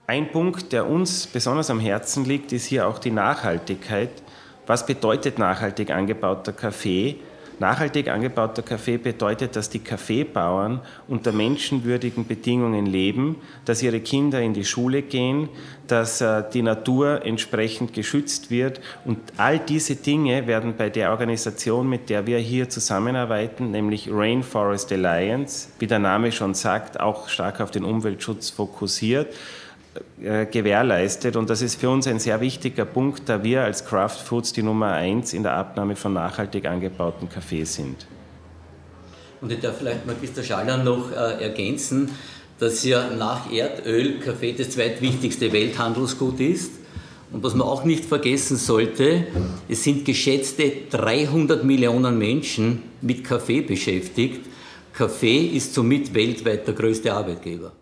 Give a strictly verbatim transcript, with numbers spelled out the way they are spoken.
Ein Punkt, der uns besonders am Herzen liegt, ist hier auch die Nachhaltigkeit. Was bedeutet nachhaltig angebauter Kaffee? Nachhaltig angebauter Kaffee bedeutet, dass die Kaffeebauern unter menschenwürdigen Bedingungen leben, dass ihre Kinder in die Schule gehen, dass äh, die Natur entsprechend geschützt wird. Und all diese Dinge werden bei der Organisation, mit der wir hier zusammenarbeiten, nämlich Rainforest Alliance, wie der Name schon sagt, auch stark auf den Umweltschutz fokussiert, äh, gewährleistet. Und das ist für uns ein sehr wichtiger Punkt, da wir als Kraft Foods die Nummer eins in der Abnahme von nachhaltig angebauten Kaffee sind. Und ich darf vielleicht Magister Schaller noch äh, ergänzen, dass ja nach Erdöl Kaffee das zweitwichtigste Welthandelsgut ist. Und was man auch nicht vergessen sollte, es sind geschätzte dreihundert Millionen Menschen mit Kaffee beschäftigt. Kaffee ist somit weltweit der größte Arbeitgeber.